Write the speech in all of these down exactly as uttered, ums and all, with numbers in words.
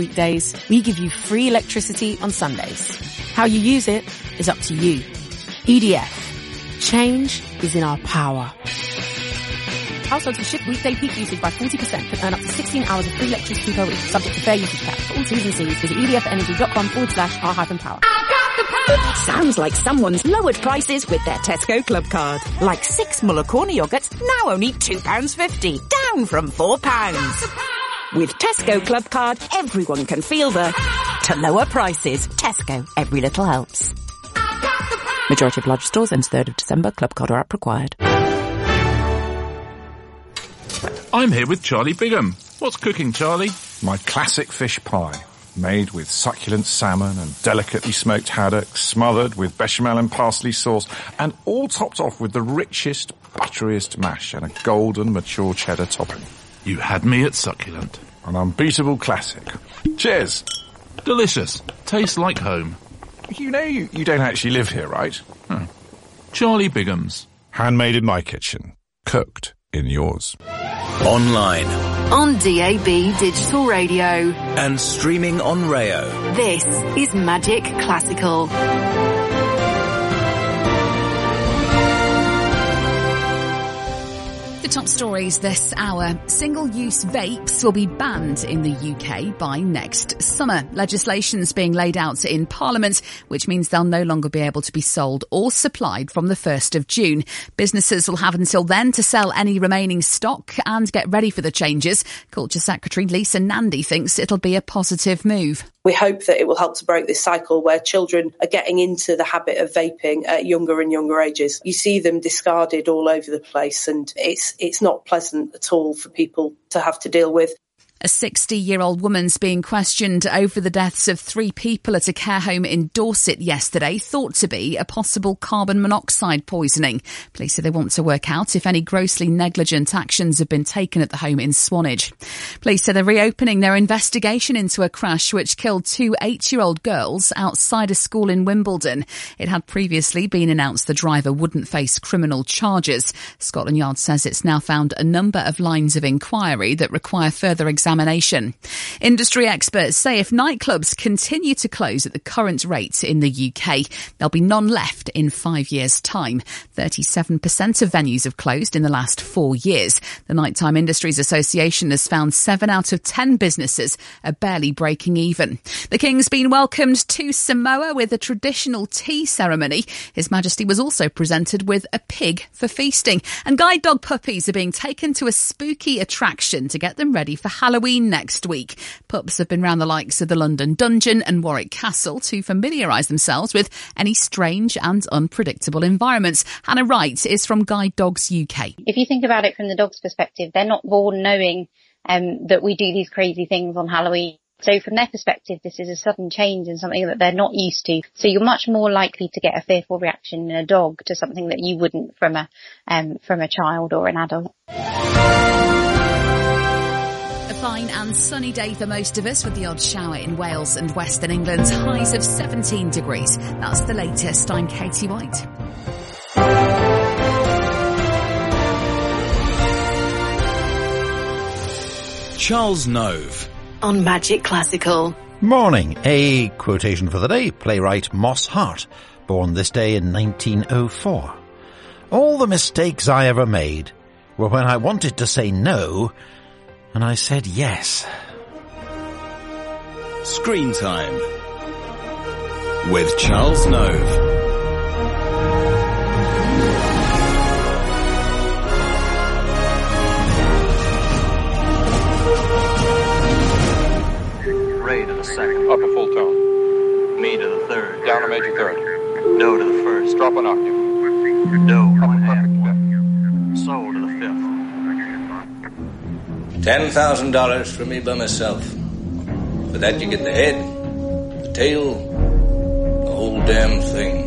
weekdays, we give you free electricity on Sundays. How you use it is up to you. E D F. Change is in our power. Households who shift weekday peak usage by forty percent can earn up to sixteen hours of free electricity per week, subject to fair usage cap. For all T's and C's, visit edfenergy.com forward slash R hyphen power. Sounds like someone's lowered prices with their Tesco Club Card. Like six Muller Corner yogurts, now only two pounds fifty, down from four pounds. With Tesco Club Card, everyone can feel the to lower prices. Tesco, every little helps. Majority of large stores ends third of December. Club Card or app required. I'm here with Charlie Bigham. What's cooking, Charlie? My classic fish pie, made with succulent salmon and delicately smoked haddock, smothered with bechamel and parsley sauce, and all topped off with the richest, butteriest mash and a golden, mature cheddar topping. You had me at succulent. An unbeatable classic. Cheers! Delicious. Tastes like home. You know you, you don't actually live here, right? Hmm. Charlie Bigham's. Handmade in my kitchen. Cooked in yours. Online. On D A B Digital Radio. And streaming on Rayo. This is Magic Classical. The top stories this hour. Single-use vapes will be banned in the U K by next summer. Legislation's being laid out in Parliament, which means they'll no longer be able to be sold or supplied from the first of June. Businesses will have until then to sell any remaining stock and get ready for the changes. Culture Secretary Lisa Nandy thinks it'll be a positive move. We hope that it will help to break this cycle where children are getting into the habit of vaping at younger and younger ages. You see them discarded all over the place, and it's it's not pleasant at all for people to have to deal with. A sixty-year-old woman's being questioned over the deaths of three people at a care home in Dorset yesterday, thought to be a possible carbon monoxide poisoning. Police say they want to work out if any grossly negligent actions have been taken at the home in Swanage. Police say they're reopening their investigation into a crash which killed two eight-year-old girls outside a school in Wimbledon. It had previously been announced the driver wouldn't face criminal charges. Scotland Yard says it's now found a number of lines of inquiry that require further examination. Industry experts say if nightclubs continue to close at the current rate in the U K, there'll be none left in five years' time. thirty-seven percent of venues have closed in the last four years. The Nighttime Industries Association has found seven out of ten businesses are barely breaking even. The King's been welcomed to Samoa with a traditional tea ceremony. His Majesty was also presented with a pig for feasting. And guide dog puppies are being taken to a spooky attraction to get them ready for Halloween next week. Pups have been round the likes of the London Dungeon and Warwick Castle to familiarise themselves with any strange and unpredictable environments. Hannah Wright is from Guide Dogs U K. If you think about it from the dog's perspective, they're not born knowing um, that we do these crazy things on Halloween. So from their perspective, this is a sudden change and something that they're not used to. So you're much more likely to get a fearful reaction in a dog to something that you wouldn't from a um, from a child or an adult. Fine and sunny day for most of us, with the odd shower in Wales and Western England. Highs of seventeen degrees. That's the latest. I'm Katie White. Charles Nove. On Magic Classical. Morning. A quotation for the day. Playwright Moss Hart, born this day in nineteen oh four. All the mistakes I ever made were when I wanted to say no, and I said yes. Screen Time with Charles Nove. Ray to the second. Up a full tone. Mi to the third. Down a major third. Do to the first. Drop an octave. Do one half. Sol to the fifth. Ten thousand dollars for me by myself. For that you get the head, the tail, the whole damn thing.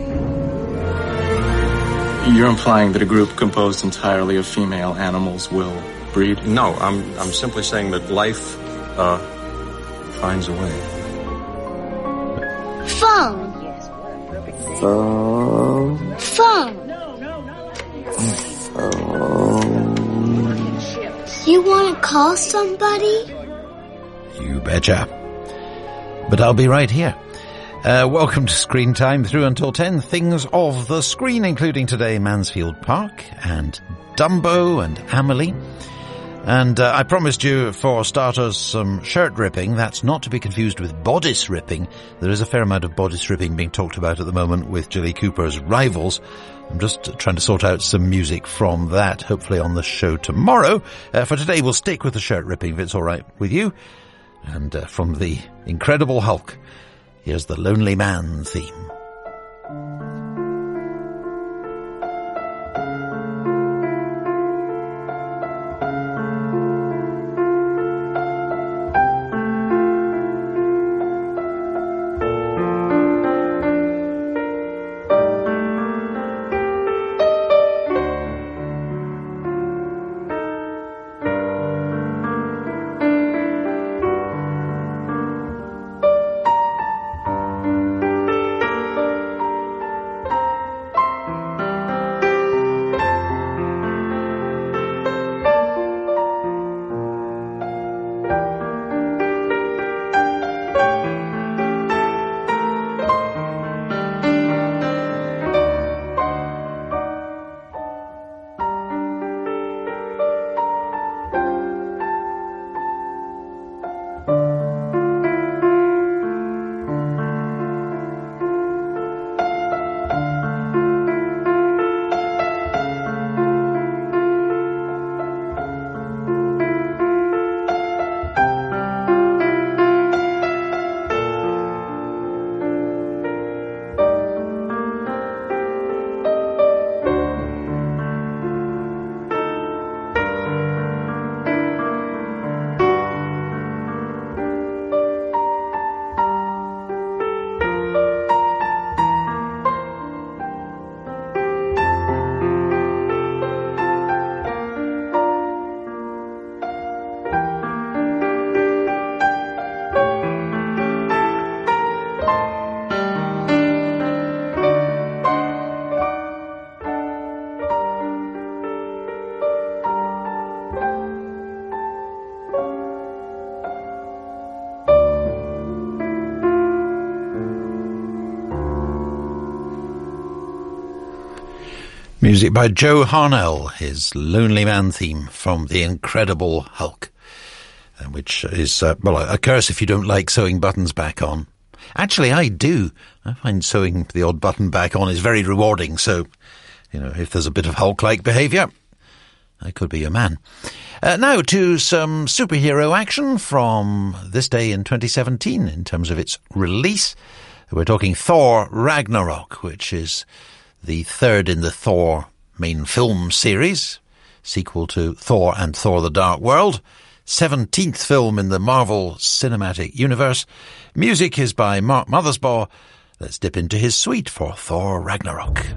You're implying that a group composed entirely of female animals will breed? No, I'm I'm simply saying that life uh, finds a way. Phone. Phone. Phone. Phone. You want to call somebody? You betcha. But I'll be right here. Uh, welcome to Screen Time through until ten. Things of the screen, including today Mansfield Park and Dumbo and Amelie. And uh, I promised you, for starters, some shirt ripping. That's not to be confused with bodice ripping. There is a fair amount of bodice ripping being talked about at the moment with Jilly Cooper's Rivals. I'm just trying to sort out some music from that, hopefully on the show tomorrow. Uh, for today, we'll stick with the shirt ripping, if it's all right with you. And uh, from the Incredible Hulk, here's the Lonely Man theme. Music by Joe Harnell, his Lonely Man theme from The Incredible Hulk, which is, uh, well, a curse if you don't like sewing buttons back on. Actually, I do. I find sewing the odd button back on is very rewarding, so, you know, if there's a bit of Hulk-like behaviour, I could be your man. Uh, now to some superhero action from this day in twenty seventeen in terms of its release. We're talking Thor Ragnarok, which is the third in the Thor main film series, sequel to Thor and Thor the Dark World, seventeenth film in the Marvel Cinematic Universe. Music is by Mark Mothersbaugh. Let's dip into his suite for Thor Ragnarok.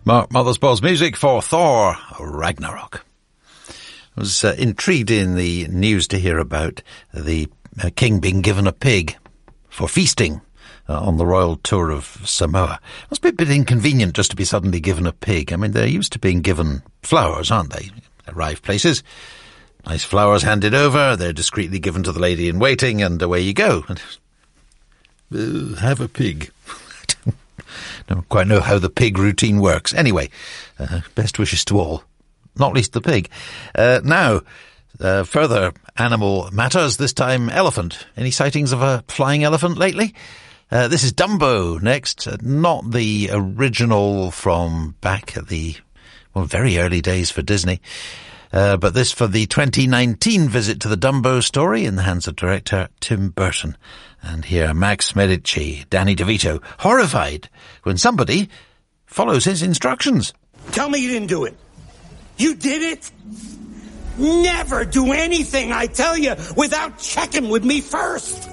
Mark Mothersbaugh's music for Thor Ragnarok. I was uh, intrigued in the news to hear about the uh, king being given a pig for feasting uh, on the royal tour of Samoa. Must be a bit inconvenient just to be suddenly given a pig. I mean, they're used to being given flowers, aren't they? Arrive places, nice flowers handed over, they're discreetly given to the lady in waiting, and away you go. Uh, have a pig. Don't quite know how the pig routine works. Anyway, uh, best wishes to all, not least the pig. Uh, now, uh, further animal matters, this time elephant. Any sightings of a flying elephant lately? Uh, this is Dumbo next, uh, not the original from back at the, well, very early days for Disney. Uh, but this for the twenty nineteen visit to the Dumbo story in the hands of director Tim Burton. And here, Max Medici, Danny DeVito, horrified when somebody follows his instructions. Tell me you didn't do it. You did it? Never do anything, I tell you, without checking with me first.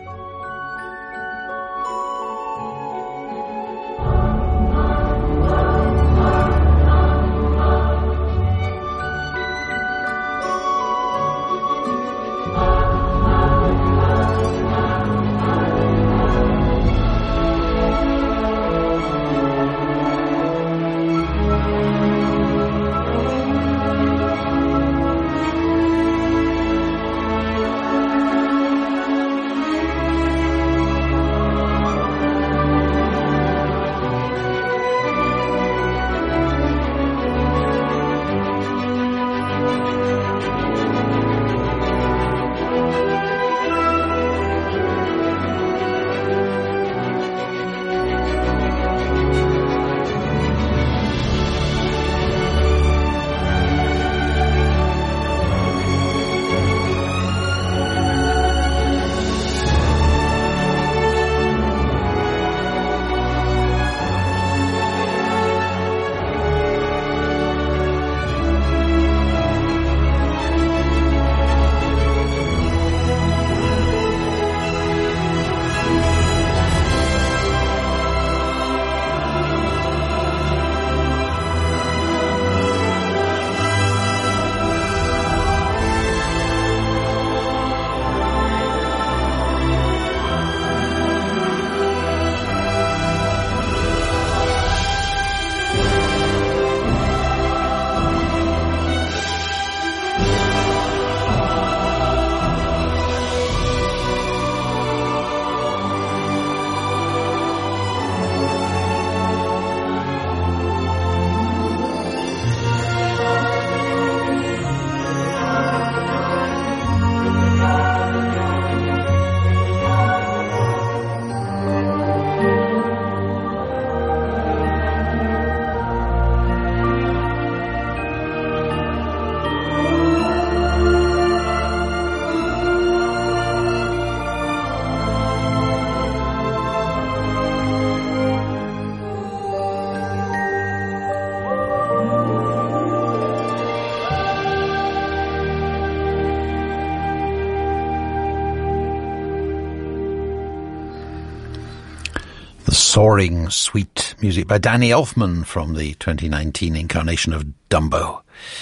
Soaring, sweet music by Danny Elfman from the twenty nineteen incarnation of Dumbo.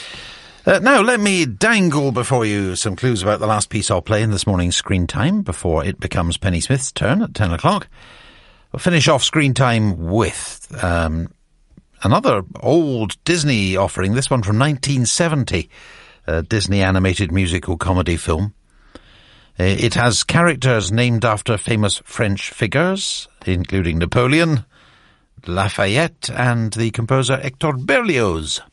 Uh, now, let me dangle before you some clues about the last piece I'll play in this morning's Screen Time before it becomes Penny Smith's turn at ten o'clock. We'll finish off Screen Time with um, another old Disney offering, this one from nineteen seventy, a Disney animated musical comedy film. It has characters named after famous French figures, including Napoleon, Lafayette, and the composer Hector Berlioz.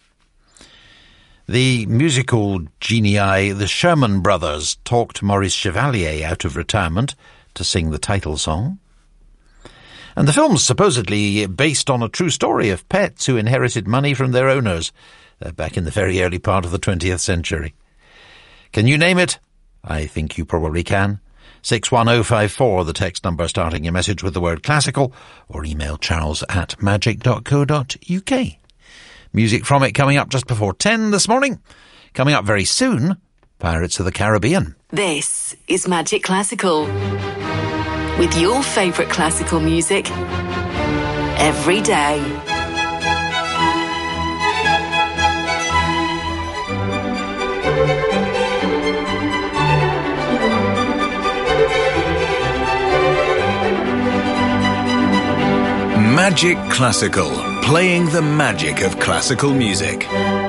The musical genii, the Sherman Brothers, talked Maurice Chevalier out of retirement to sing the title song. And the film's supposedly based on a true story of pets who inherited money from their owners uh, back in the very early part of the twentieth century. Can you name it? I think you probably can. six one oh five four, the text number starting your message with the word classical, or email charles at magic dot co dot uk. Music from it coming up just before ten this morning. Coming up very soon, Pirates of the Caribbean. This is Magic Classical, with your favourite classical music every day. Magic Classical, playing the magic of classical music.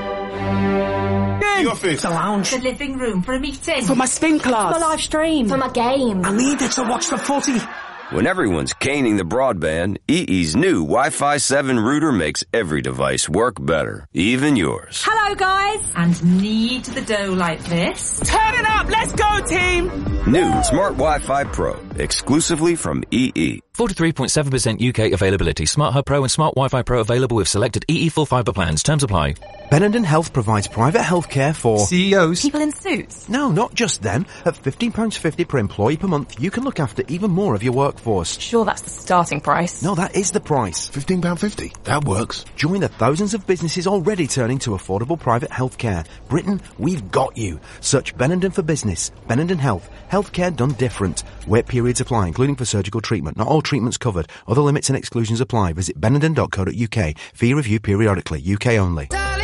The office. The lounge. The living room for a meeting. For my spin class. For my live stream. For my game. I need it to watch the footy. When everyone's caning the broadband, E E's new Wi-Fi seven router makes every device work better, even yours. Hello, guys. And knead the dough like this. Turn it up. Let's go, team. New Smart Wi-Fi Pro, exclusively from E E. forty-three point seven percent U K availability. Smart Hub Pro and Smart Wi-Fi Pro available with selected E E full fibre plans. Terms apply. Benenden Health provides private healthcare for C E Os. People in suits. No, not just them. At fifteen pounds fifty per employee per month, you can look after even more of your workforce. Sure, that's the starting price. No, that is the price. fifteen pounds fifty. That works. Join the thousands of businesses already turning to affordable private healthcare. Britain, we've got you. Search Benenden for business. Benenden Health. Healthcare done different. Wait periods apply, including for surgical treatment. Not all treatments covered. Other limits and exclusions apply. Visit benenden dot co dot U K. Fee review periodically. U K only.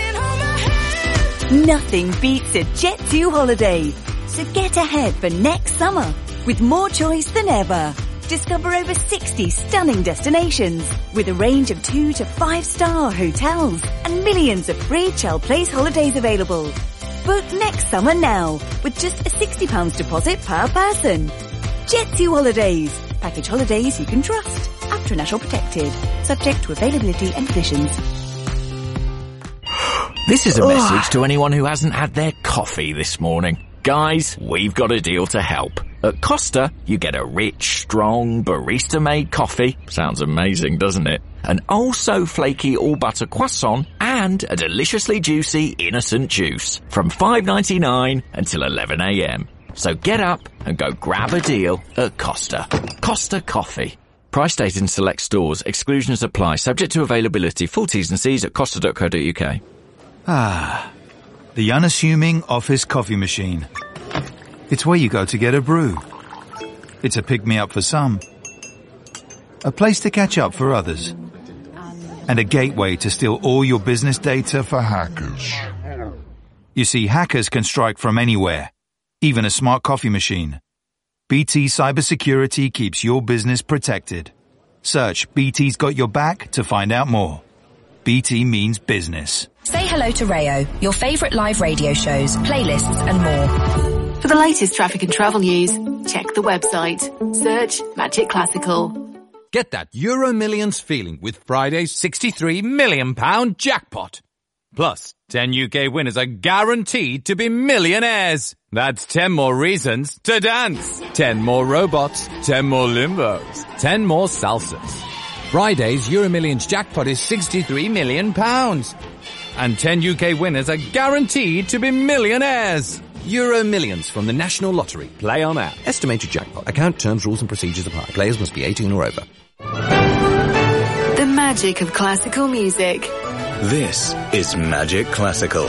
Nothing beats a Jet two holiday. So get ahead for next summer with more choice than ever. Discover over sixty stunning destinations with a range of two to five star hotels and millions of free child place holidays available. Book next summer now with just a sixty pounds deposit per person. Jet two Holidays. Package holidays you can trust. After National Protected. Subject to availability and conditions. This is a message to anyone who hasn't had their coffee this morning. Guys, we've got a deal to help. At Costa, you get a rich, strong, barista-made coffee. Sounds amazing, doesn't it? An oh-so-flaky all-butter croissant and a deliciously juicy innocent juice from five ninety-nine until eleven a.m. So get up and go grab a deal at Costa. Costa Coffee. Price stated in select stores. Exclusions apply. Subject to availability. Full T's and C's at costa dot co dot U K. Ah, the unassuming office coffee machine. It's where you go to get a brew. It's a pick-me-up for some. A place to catch up for others. And a gateway to steal all your business data for hackers. You see, hackers can strike from anywhere, even a smart coffee machine. B T Cybersecurity keeps your business protected. Search B T's Got Your Back to find out more. B T means business. Say hello to Rayo, your favourite live radio shows, playlists and more. For the latest traffic and travel news, check the website. Search Magic Classical. Get that Euro Millions feeling with Friday's sixty-three million pound jackpot. Plus, ten U K winners are guaranteed to be millionaires. That's ten more reasons to dance. ten more robots. ten more limbos. ten more salsas. Friday's Euro Millions jackpot is sixty-three million pounds. And ten U K winners are guaranteed to be millionaires. Euro Millions from the National Lottery. Play on app. Estimated jackpot. Account terms, rules and procedures apply. Players must be eighteen or over. The magic of classical music. This is Magic Classical.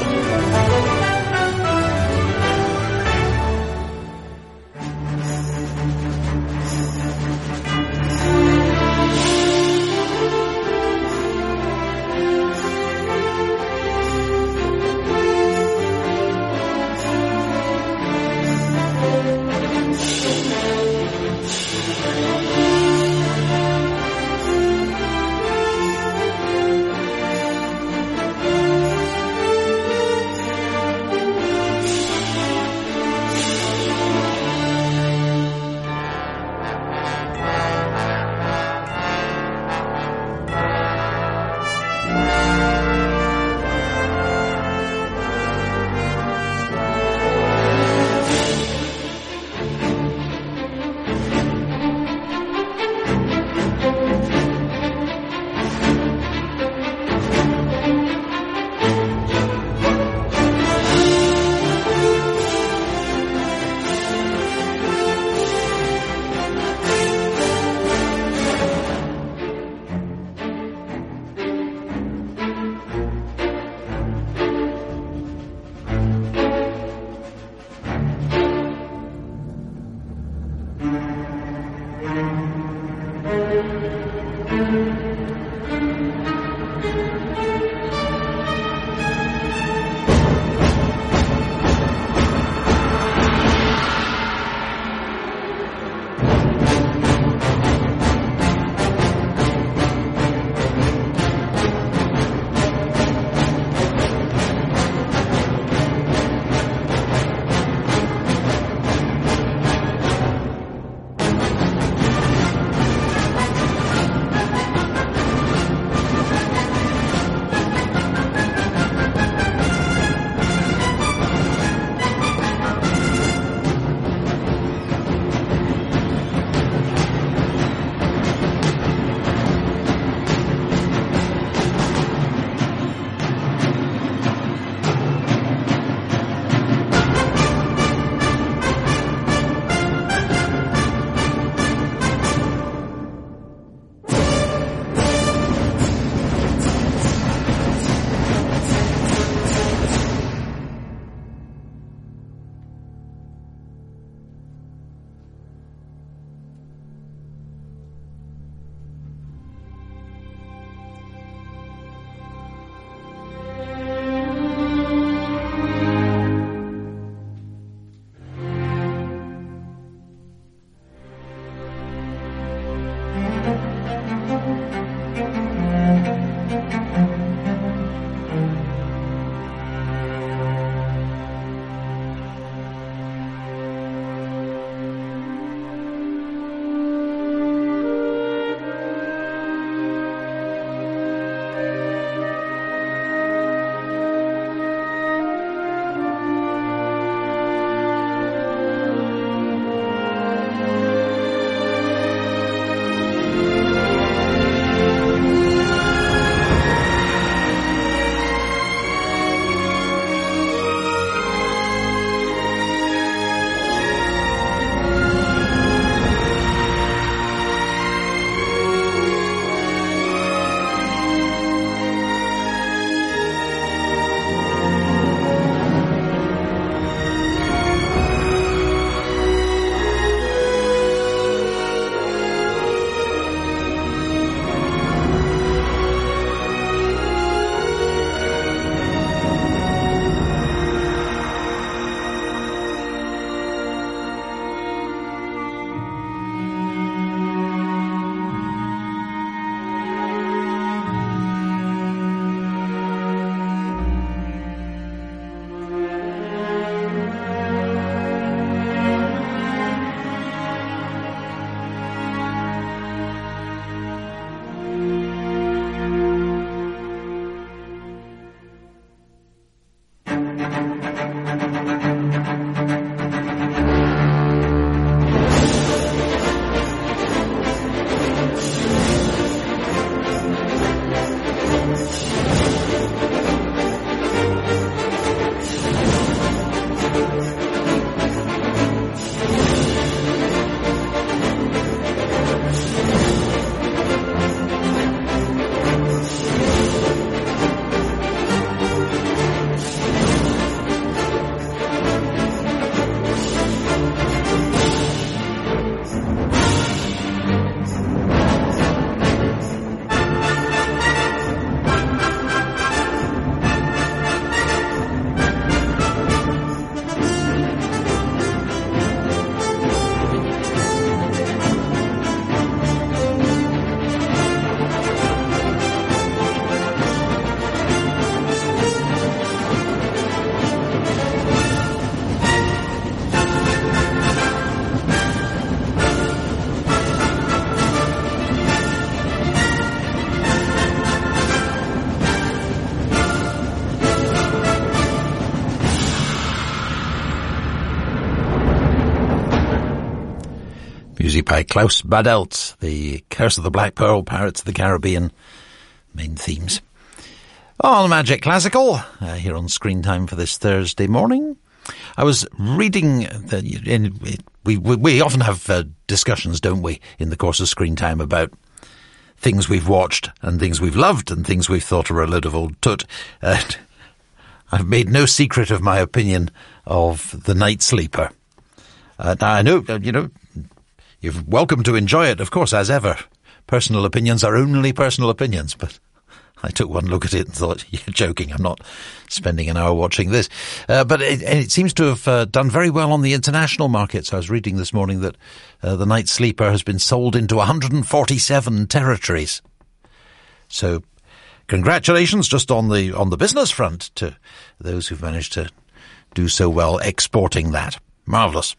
music by Klaus Badelt, the Curse of the Black Pearl, Pirates of the Caribbean main themes. On Magic Classical, uh, here on Screen Time for this Thursday morning. I was reading, the, in, we, we we often have uh, discussions, don't we, in the course of Screen Time about things we've watched and things we've loved and things we've thought are a load of old tut. Uh, I've made no secret of my opinion of The Night Sleeper. Uh, now, I know, uh, you know, you're welcome to enjoy it, of course, as ever. Personal opinions are only personal opinions, but I took one look at it and thought, you're joking, I'm not spending an hour watching this. Uh, but it, it seems to have uh, done very well on the international markets. I was reading this morning that uh, The Night Sleeper has been sold into one hundred forty-seven territories. So, congratulations just on the on the business front to those who've managed to do so well exporting that. Marvellous.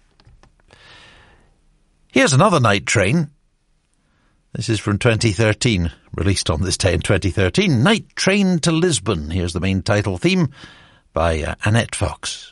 Here's another Night Train. This is from twenty thirteen, released on this day in twenty thirteen. Night Train to Lisbon. Here's the main title theme by uh, Annette Fox.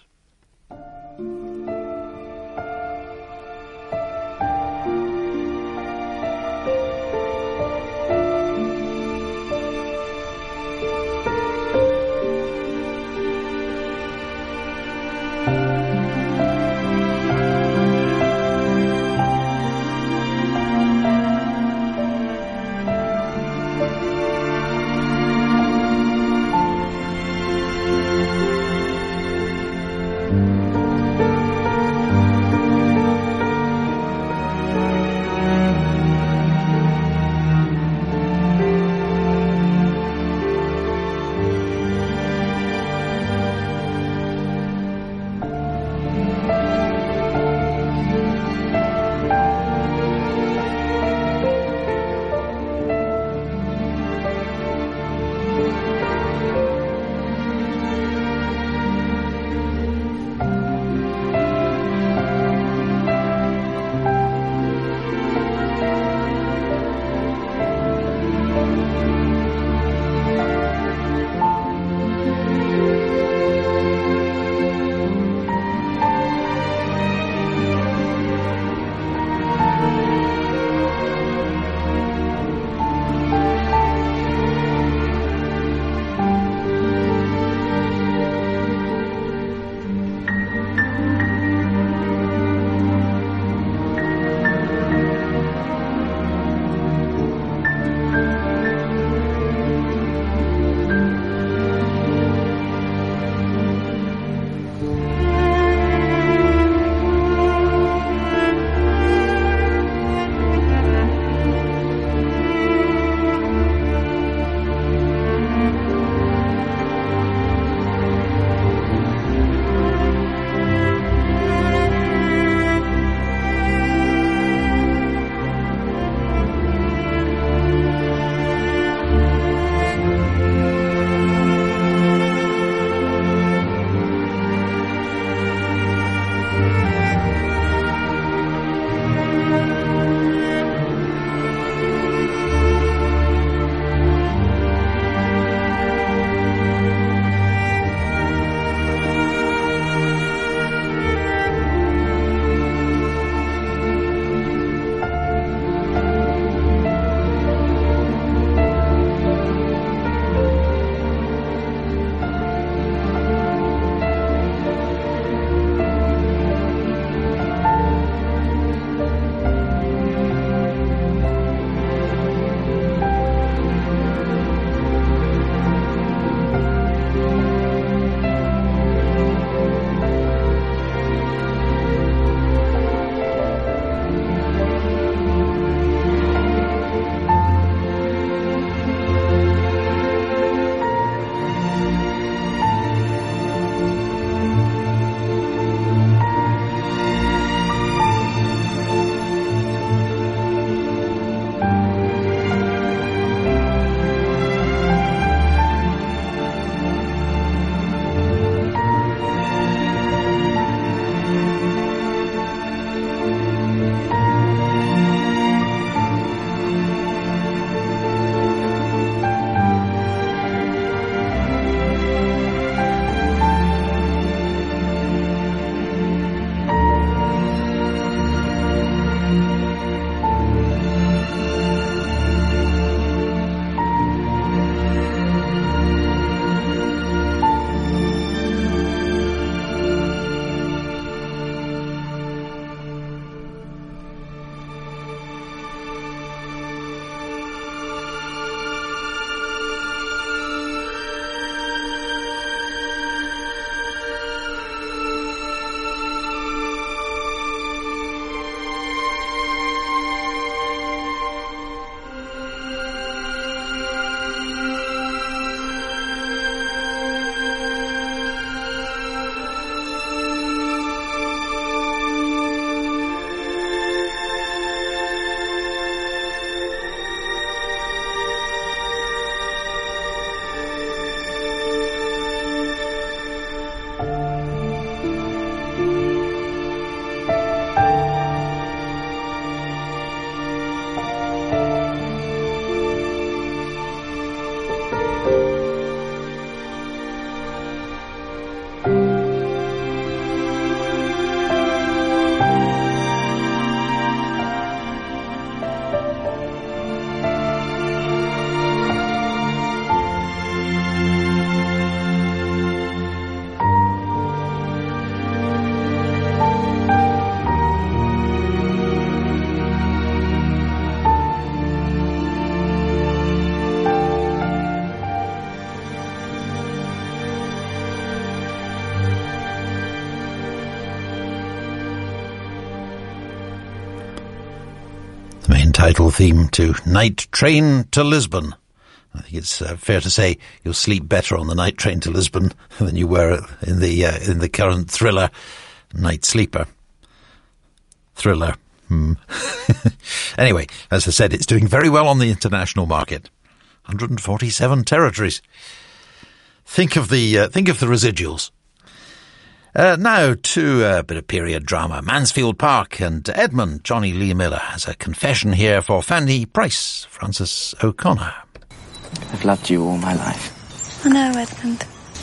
title theme to Night Train to Lisbon. I think it's uh, fair to say you'll sleep better on the night train to Lisbon than you were in the uh, in the current thriller Night Sleeper. Thriller. Hmm. Anyway, as I said, it's doing very well on the international market. one hundred forty-seven territories. Think of the uh, think of the residuals. Uh, now to a bit of period drama. Mansfield Park and Edmund. Johnny Lee Miller has a confession here for Fanny Price. Francis O'Connor. I've loved you all my life. I know, Edmund.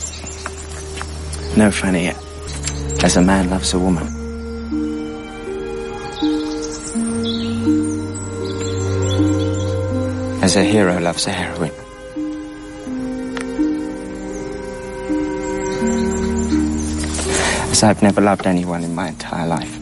No, Fanny, as a man loves a woman. As a hero loves a heroine. As I've never loved anyone in my entire life.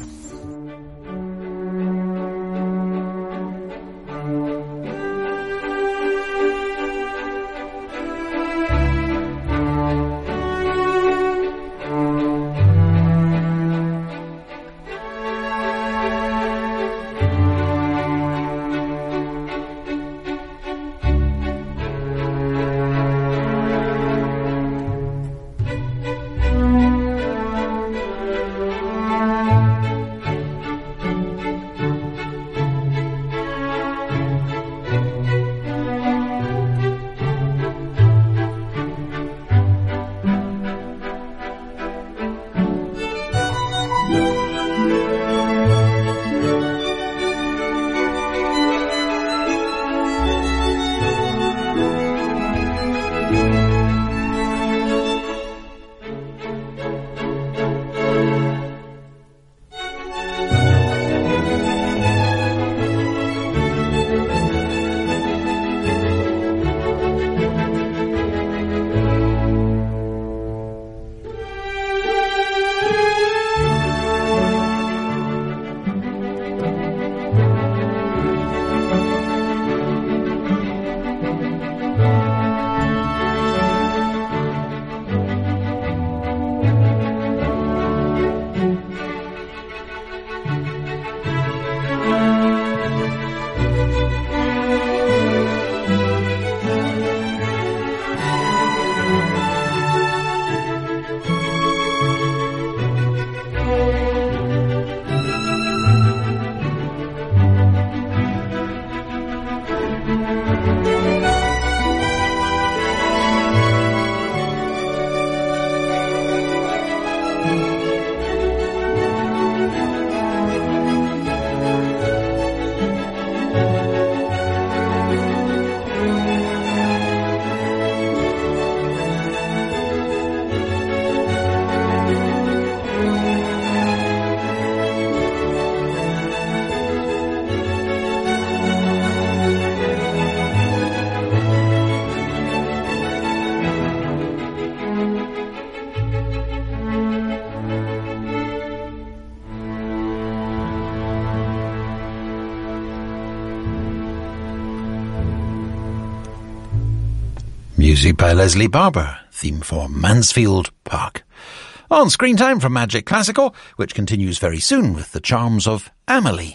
Music by Leslie Barber, theme for Mansfield Park. On Screen Time from Magic Classical, which continues very soon with the charms of Amelie.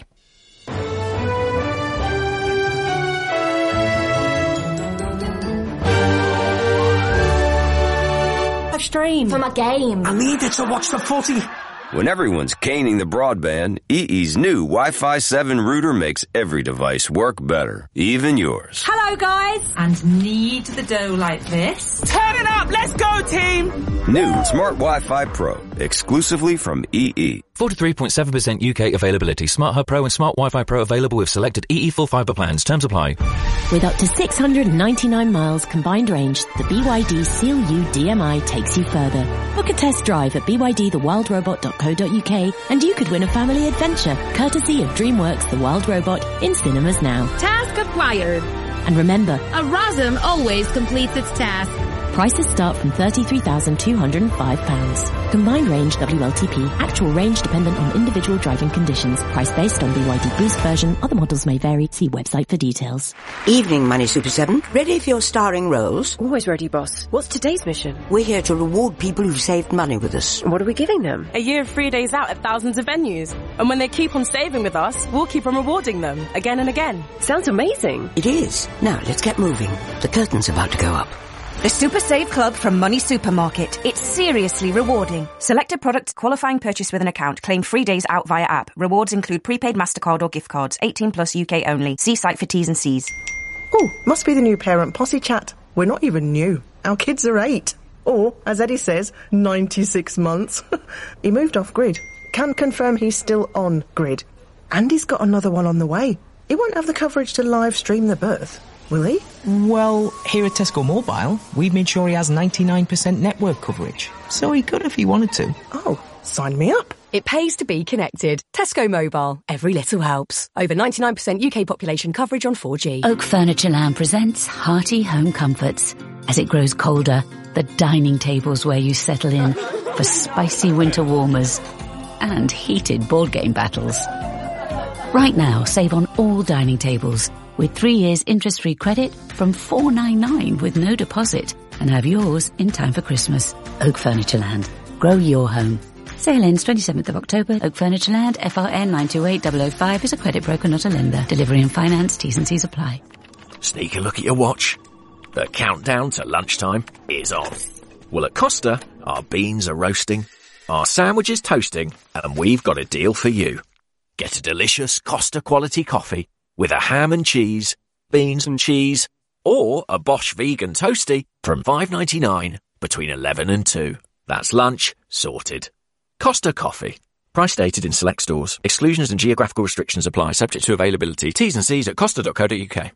I've streamed for my game. I needed to watch the footy. When everyone's caning the broadband, E E's new Wi-Fi seven router makes every device work better, even yours. Hello, guys. And knead the dough like this. Turn it up. Let's go, team. New Smart Wi-Fi Pro, exclusively from E E. forty-three point seven percent U K availability. Smart Hub Pro and Smart Wi-Fi Pro available with selected E E full fibre plans. Terms apply. With up to six hundred ninety-nine miles combined range, the B Y D Seal U D M I takes you further. Book a test drive at b y d the wild robot dot co dot u k and you could win a family adventure, courtesy of DreamWorks The Wild Robot, in cinemas now. Task acquired. And remember, a ROSM always completes its task. Prices start from thirty-three thousand two hundred five pounds. Combined range W L T P. Actual range dependent on individual driving conditions. Price based on B Y D Boost version. Other models may vary. See website for details. Evening, Money Super seven. Ready for your starring roles? Always ready, boss. What's today's mission? We're here to reward people who've saved money with us. What are we giving them? A year of free days out at thousands of venues. And when they keep on saving with us, we'll keep on rewarding them again and again. Sounds amazing. It is. Now, let's get moving. The curtain's about to go up. The Super Save Club from Money Supermarket. It's seriously rewarding. Selected products, qualifying purchase with an account. Claim free days out via app. Rewards include prepaid MasterCard or gift cards. eighteen plus U K only. See site for T's and C's. Oh, must be the new parent posse chat. We're not even new. Our kids are eight. Or, as Eddie says, ninety-six months. He moved off grid. Can confirm he's still on grid. And he's got another one on the way. He won't have the coverage to live stream the birth. Will he? Well, here at Tesco Mobile, we've made sure he has ninety-nine percent network coverage. So he could if he wanted to. Oh, sign me up. It pays to be connected. Tesco Mobile. Every little helps. Over ninety-nine percent U K population coverage on four G. Oak Furnitureland presents hearty home comforts. As it grows colder, the dining table's where you settle in for spicy winter warmers and heated board game battles. Right now, save on all dining tables with three years interest-free credit from four ninety-nine with no deposit, and have yours in time for Christmas. Oak Furnitureland. Grow your home. Sale ends twenty-seventh of October. Oak Furnitureland, F R N nine two eight zero zero five is a credit broker, not a lender. Delivery and finance, T's and C's apply. Sneak a look at your watch. The countdown to lunchtime is on. Well, at Costa, our beans are roasting, our sandwich is toasting, and we've got a deal for you. Get a delicious Costa quality coffee with a ham and cheese, beans and cheese, or a Bosch vegan toasty from five ninety-nine between eleven and two. That's lunch sorted. Costa Coffee. Price stated in select stores. Exclusions and geographical restrictions apply, subject to availability. T's and C's at costa dot co dot uk.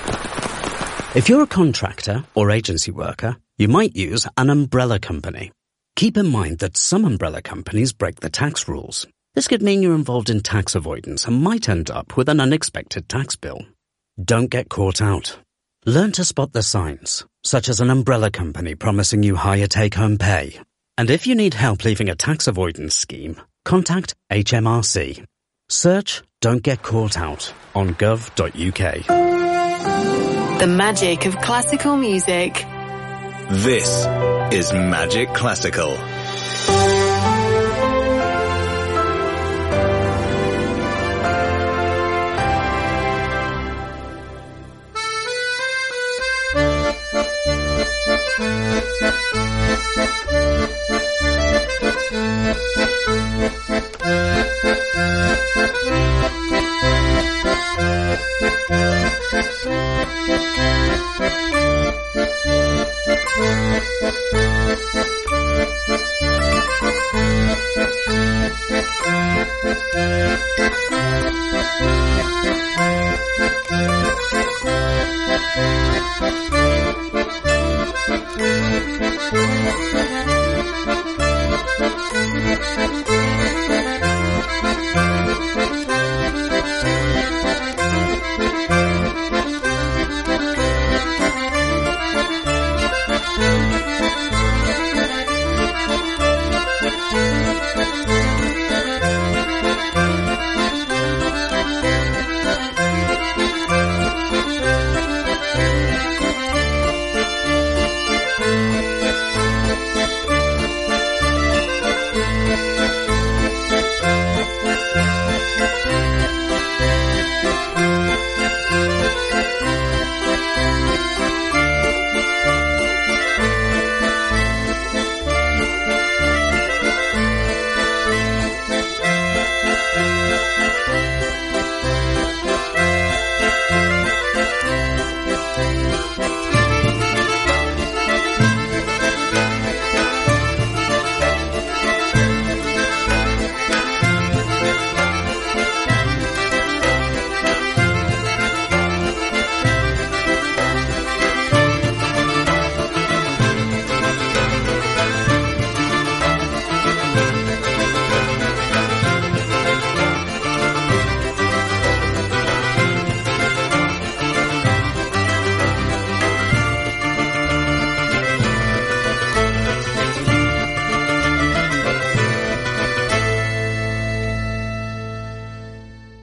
If you're a contractor or agency worker, you might use an umbrella company. Keep in mind that some umbrella companies break the tax rules. This could mean you're involved in tax avoidance and might end up with an unexpected tax bill. Don't get caught out. Learn to spot the signs, such as an umbrella company promising you higher take-home pay. And if you need help leaving a tax avoidance scheme, contact H M R C. Search Don't Get Caught Out on gov dot u k. The magic of classical music. This is Magic Classical.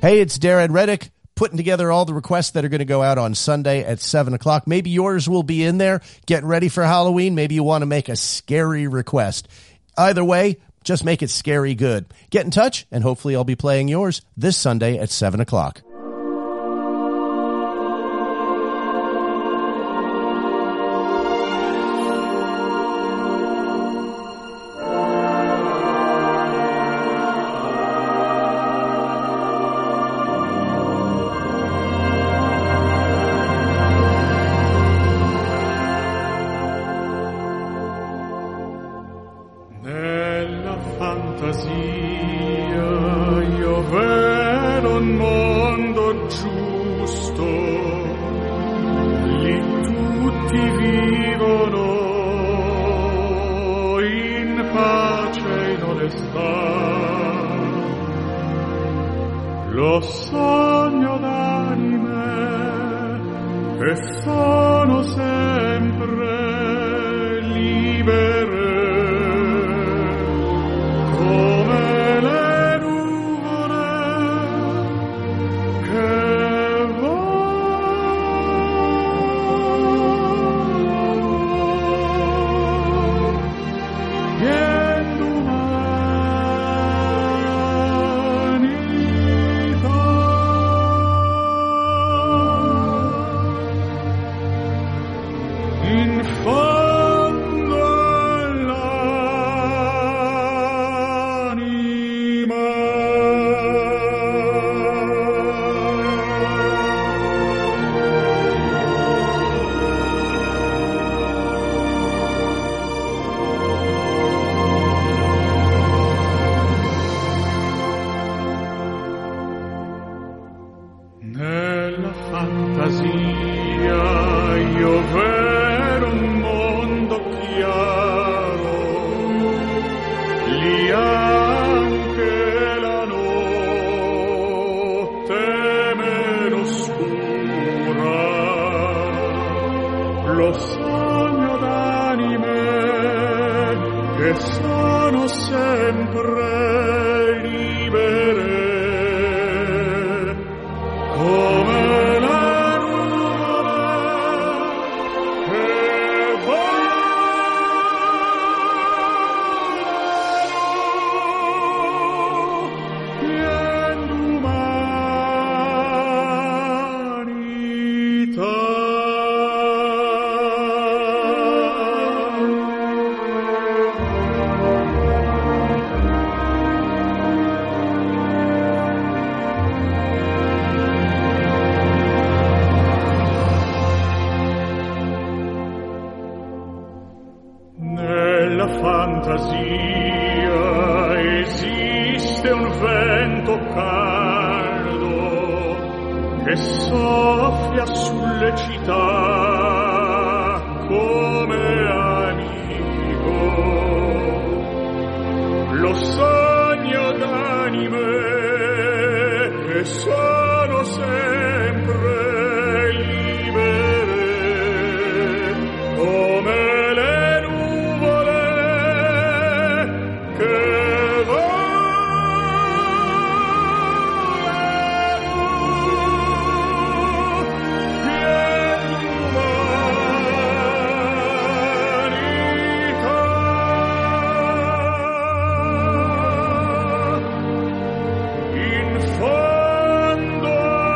Hey, it's Darren Reddick, putting together all the requests that are going to go out on Sunday at seven o'clock. Maybe yours will be in there. Getting ready for Halloween. Maybe you want to make a scary request. Either way, just make it scary good. Get in touch, and hopefully I'll be playing yours this Sunday at seven o'clock. Lo sogno d'anime che sono sempre libere come le nuvole che volano. Vieni in fondo all'anima. Nella fantasia io vedo un mondo chiaro, lì anche la notte meno scura. Lo sogno d'anime che sono sempre libere come le nuvole che volano. Vieni umanità. Nella fantasia esiste un vento caldo che soffia sulle città come amico. Lo sogno d'anime che sono sempre libere come le nuvole che volano. Vieni umanità. In fondo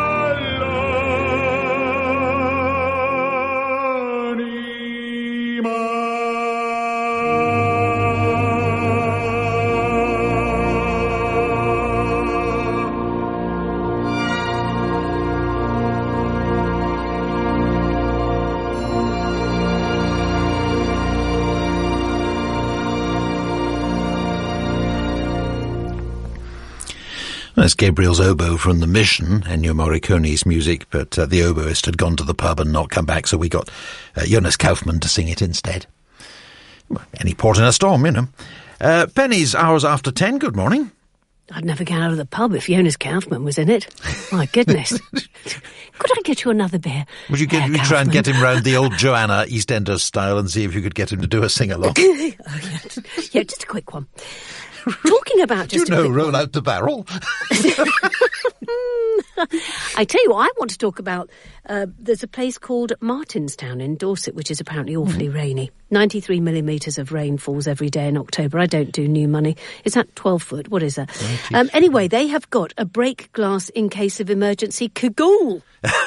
That's Gabriel's oboe from The Mission, Ennio Morricone's music, but uh, the oboist had gone to the pub and not come back, so we got uh, Jonas Kaufmann to sing it instead. Well, any port in a storm, you know. Uh, Penny's hours after ten, good morning. I'd never get out of the pub if Jonas Kaufmann was in it. My goodness. Could I get you another beer? Would you, get, Herr you try and Kaufmann? get him round the old Joanna EastEnders style and see if you could get him to do a sing-along? Oh, yeah, just, yeah, just a quick one. Talking about Do you just a know quick roll one. out the barrel? I tell you what, I want to talk about, uh, there's a place called Martinstown in Dorset, which is apparently awfully mm. rainy. ninety-three millimetres of rain falls every day in October. I don't do new money. Is that twelve foot? What is that? Um, anyway, they have got a break glass in case of emergency cagoule.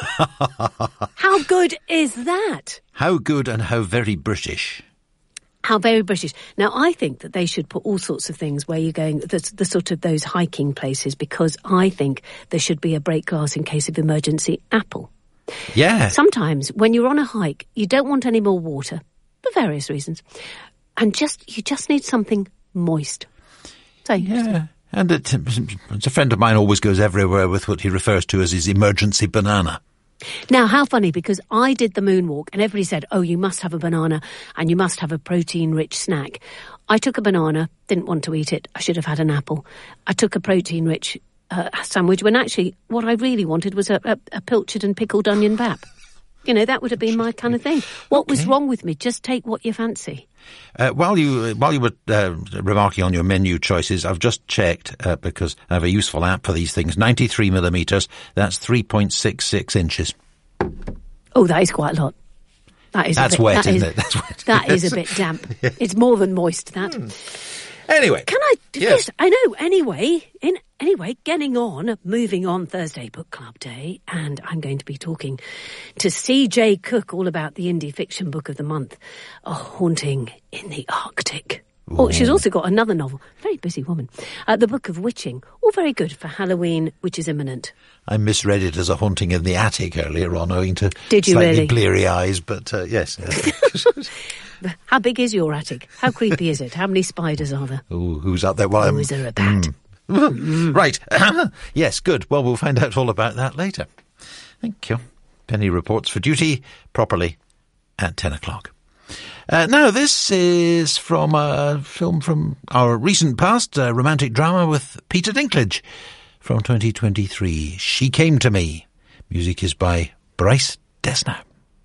How good is that? How good and how very British. How very British. Now, I think that they should put all sorts of things where you're going, the, the sort of those hiking places, because I think there should be a break glass in case of emergency apple. Yeah. Sometimes when you're on a hike, you don't want any more water for various reasons. And just, you just need something moist. So, yeah. And it, a friend of mine always goes everywhere with what he refers to as his emergency banana. Now, how funny, because I did the moonwalk and everybody said, oh, you must have a banana and you must have a protein-rich snack. I took a banana, didn't want to eat it. I should have had an apple. I took a protein-rich uh, sandwich when actually what I really wanted was a, a, a pilchard and pickled onion bap. You know, that would have been my kind of thing. What okay. was wrong with me? Just take what you fancy. Uh, while you while you were uh, remarking on your menu choices, I've just checked uh, because I have a useful app for these things. ninety-three millimetres, that's three point six six inches. Oh, that is quite a lot. That is that's a bit, wet, that isn't is, it? That's wet. That is a bit damp. It's more than moist, that. Hmm. Anyway. Can I... Yes. yes, I know. Anyway, in anyway, getting on, moving on, Thursday Book Club Day, and I'm going to be talking to C J Cook all about the indie fiction book of the month, A Haunting in the Arctic. Ooh. Oh, she's also got another novel. Very busy woman. Uh, the Book of Witching. All very good for Halloween, which is imminent. I misread it as A Haunting in the Attic earlier on, owing to Did you slightly really? bleary eyes, but uh, yes. How big is your attic? How creepy is it? How many spiders are there? Ooh, who's up there? Well, oh, um, is there a bat? Mm. Right. Yes, good. Well, we'll find out all about that later. Thank you. Penny reports for duty properly at ten o'clock. Uh, now, this is from a film from our recent past, a romantic drama with Peter Dinklage from twenty twenty-three. She Came to Me. Music is by Bryce Dessner.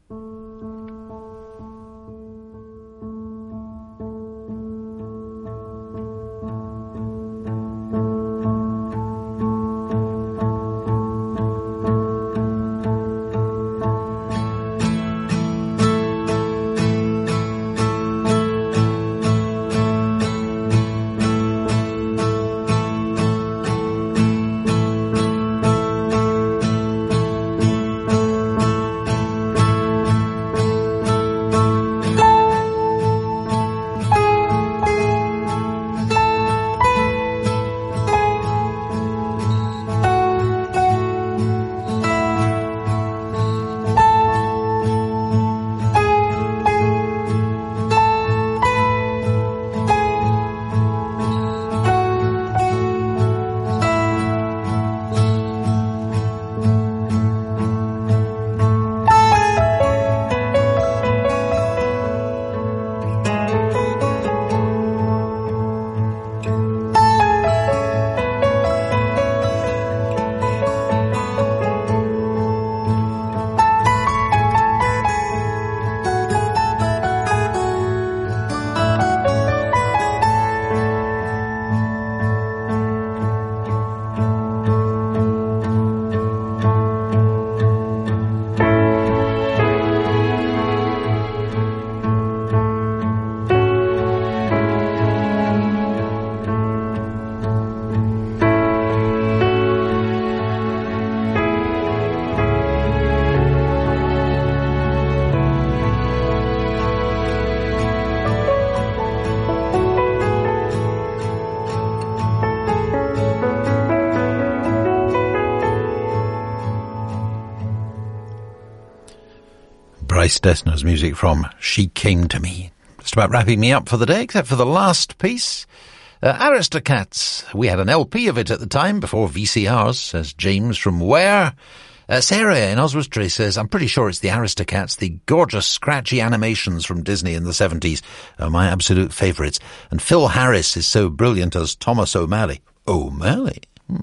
Bryce Dessner's music from She Came to Me. Just about wrapping me up for the day, except for the last piece. Uh, Aristocats. We had an L P of it at the time, before V C Rs, says James from Where? Uh, Sarah in Oswestry says, I'm pretty sure it's the Aristocats. The gorgeous, scratchy animations from Disney in the seventies are my absolute favourites. And Phil Harris is so brilliant as Thomas O'Malley. O'Malley? Hmm.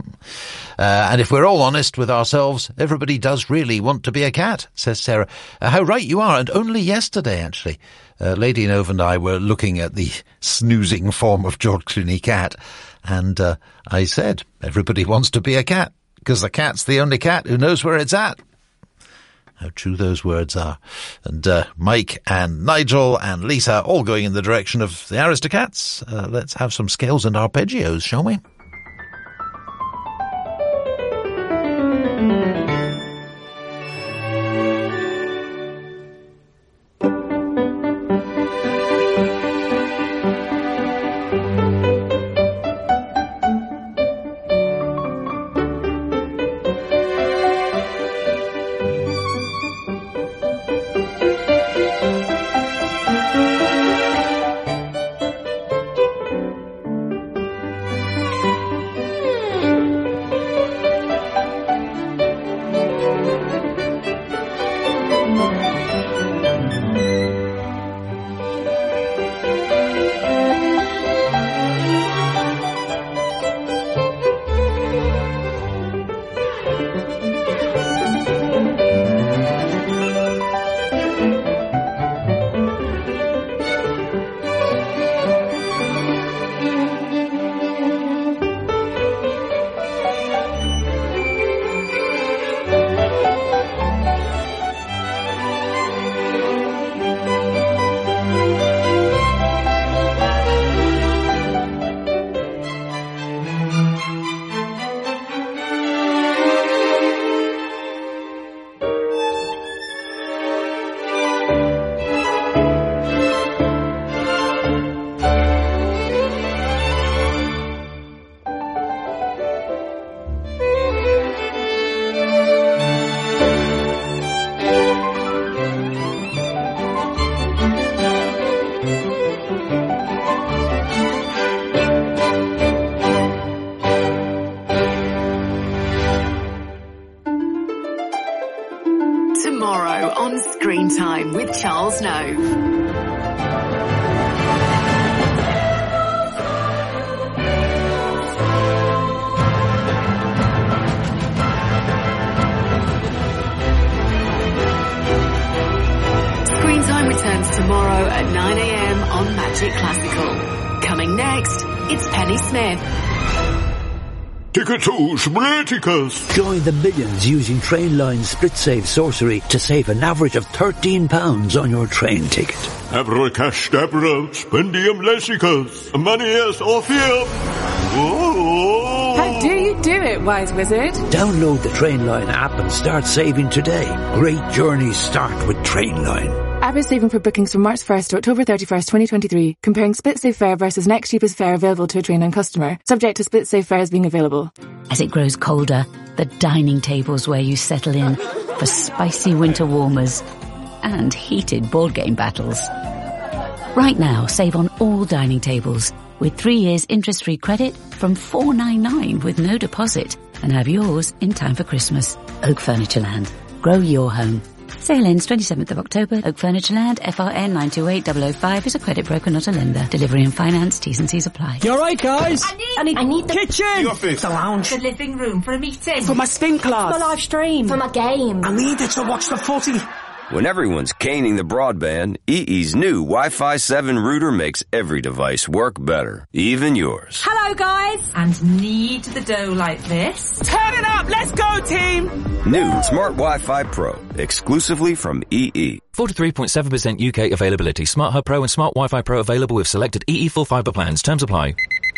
Uh, and if we're all honest with ourselves, everybody does really want to be a cat, says Sarah. Uh, how right you are, and only yesterday, actually. Uh, Lady Nove and I were looking at the snoozing form of George Clooney cat, and uh, I said, everybody wants to be a cat. because the cat's the only cat who knows where it's at. How true those words are. And uh, Mike and Nigel and Lisa all going in the direction of the Aristocats. Uh, let's have some scales and arpeggios, shall we? Tomorrow on Screen Time with Charles Nove. Returns tomorrow at nine a.m. on Magic Classical. Coming next, it's Penny Smith. Ticket to Spliticus. Join the millions using Trainline Split Save Sorcery to save an average of thirteen pounds on your train ticket. Abracastabra, Spendium Lessicus, Manias Orpheum. How do you do it, Wise Wizard? Download the Trainline app and start saving today. Great journeys start with Trainline. App is saving for bookings from March first to October thirty-first, twenty twenty-three, comparing split save fare versus next cheapest fare available to a Trainline customer, subject to split save fares being available. As it grows colder, the dining tables where you settle in for spicy winter warmers and heated board game battles. Right now, save on all dining tables with three years interest-free credit from four ninety-nine with no deposit, and have yours in time for Christmas. Oak Furnitureland. Grow your home. Sale ends twenty-seventh of October. Oak Furnitureland, F R N nine two eight double oh five is a credit broker, not a lender. Delivery and finance, T's and C's apply. You alright, guys? I need, I need, I need the kitchen, the office, the lounge, the living room for a meeting, for my spin class, for my live stream, for my game. I need it to watch the footy. When everyone's caning the broadband, E E's new Wi-Fi seven router makes every device work better, even yours. Hello, guys. And knead the dough like this. Turn it up, let's go, team. New Smart Wi-Fi Pro, exclusively from E E. forty-three point seven percent U K availability. Smart Hub Pro and Smart Wi-Fi Pro available with selected E E full fibre plans. Terms apply.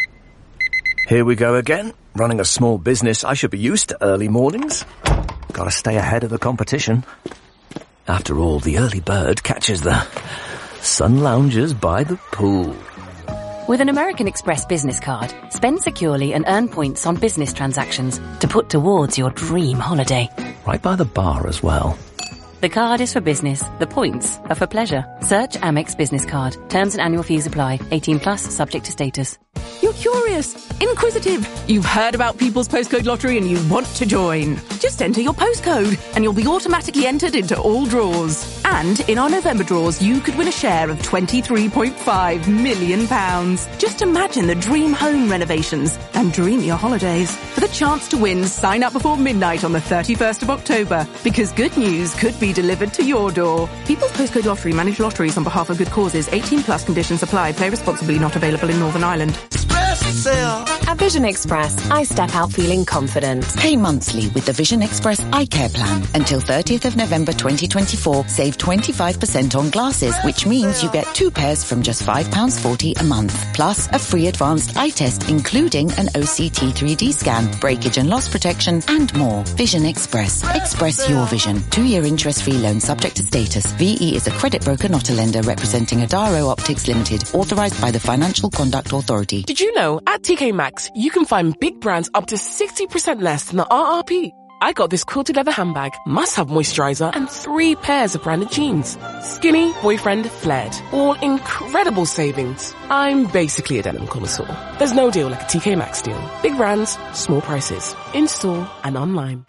Here we go again. Running a small business, I should be used to early mornings. Gotta stay ahead of the competition. After all, the early bird catches the sun loungers by the pool. With an American Express business card, spend securely and earn points on business transactions to put towards your dream holiday. Right by the bar as well. The card is for business. The points are for pleasure. Search Amex Business Card. Terms and annual fees apply. eighteen plus, subject to status. You're curious, inquisitive. You've heard about People's Postcode Lottery and you want to join. Just enter your postcode and you'll be automatically entered into all draws. And in our November draws, you could win a share of twenty-three point five million pounds. Just imagine the dream home renovations and dream your holidays. For the chance to win, sign up before midnight on the thirty-first of October, because good news could be delivered to your door. People's Postcode Lottery manage lotteries on behalf of good causes. eighteen plus conditions apply. Play responsibly. Not available in Northern Ireland. Express At Vision Express, I step out feeling confident. Pay monthly with the Vision Express Eye Care Plan. Until thirtieth of November twenty twenty-four, save twenty-five percent on glasses, which means you get two pairs from just five pounds forty a month. Plus a free advanced eye test, including an O C T three D scan, breakage and loss protection, and more. Vision Express. Express your vision. Two-year interest-free loan subject to status. V E is a credit broker, not a lender, representing Adaro Optics Limited, authorised by the Financial Conduct Authority. Did you know at T K Maxx, you can find big brands up to sixty percent less than the R R P? I got this quilted leather handbag, must-have moisturiser, and three pairs of branded jeans. Skinny, boyfriend, flared. All incredible savings. I'm basically a denim connoisseur. There's no deal like a T K Maxx deal. Big brands, small prices. In-store and online.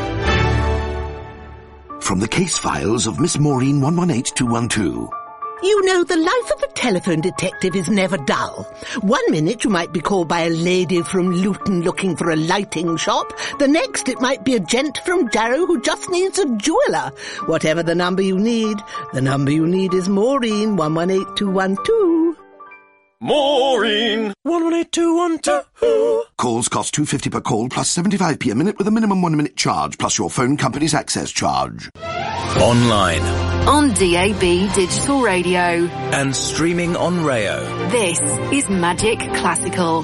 From the case files of Miss Maureen one one eight two one two. You know, the life of a telephone detective is never dull. One minute you might be called by a lady from Luton looking for a lighting shop. The next it might be a gent from Jarrow who just needs a jeweller. Whatever the number you need, the number you need is Maureen one one eight two one two. Maureen one one eight two one two. Calls cost two pounds fifty per call plus seventy-five p a minute with a minimum one minute charge plus your phone company's access charge. Online. On D A B Digital Radio. And streaming on Rayo. This is Magic Classical.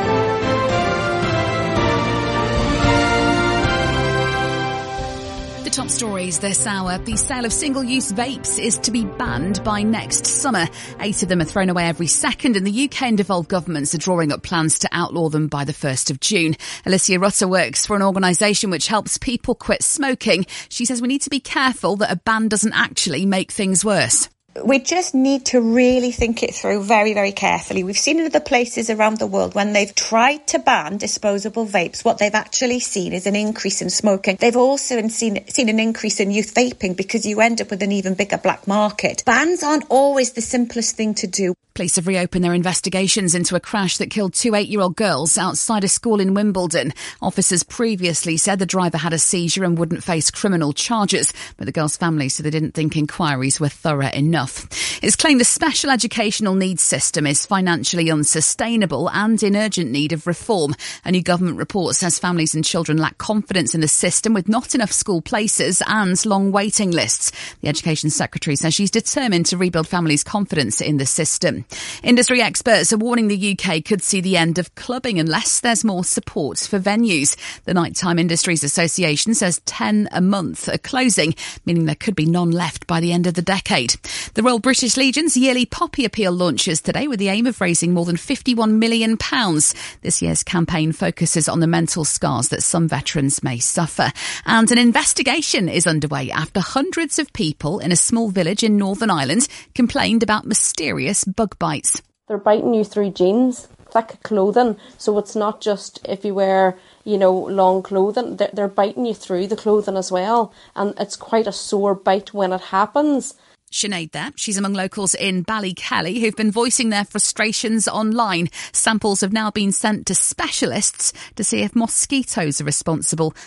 The top stories this hour. The sale of single-use vapes is to be banned by next summer. Eight of them are thrown away every second, and the U K and devolved governments are drawing up plans to outlaw them by the first of June. Alicia Rutter works for an organisation which helps people quit smoking. She says we need to be careful that a ban doesn't actually make things worse. We just need to really think it through very, very carefully. We've seen in other places around the world when they've tried to ban disposable vapes, what they've actually seen is an increase in smoking. They've also seen, seen an increase in youth vaping because you end up with an even bigger black market. Bans aren't always the simplest thing to do. Police have reopened their investigations into a crash that killed two eight-year-old girls outside a school in Wimbledon. Officers previously said the driver had a seizure and wouldn't face criminal charges, but the girls' family said they didn't think inquiries were thorough enough. It's claimed the special educational needs system is financially unsustainable and in urgent need of reform. A new government report says families and children lack confidence in the system with not enough school places and long waiting lists. The Education Secretary says she's determined to rebuild families' confidence in the system. Industry experts are warning the U K could see the end of clubbing unless there's more support for venues. The Nighttime Industries Association says ten a month are closing, meaning there could be none left by the end of the decade. The Royal British Legion's yearly Poppy Appeal launches today with the aim of raising more than fifty-one million pounds. This year's campaign focuses on the mental scars that some veterans may suffer. And an investigation is underway after hundreds of people in a small village in Northern Ireland complained about mysterious bug bites. They're biting you through jeans, thick clothing, so it's not just if you wear, you know, long clothing, they're, they're biting you through the clothing as well, and it's quite a sore bite when it happens. Sinead there. She's among locals in Ballykelly who've been voicing their frustrations online. Samples have now been sent to specialists to see if mosquitoes are responsible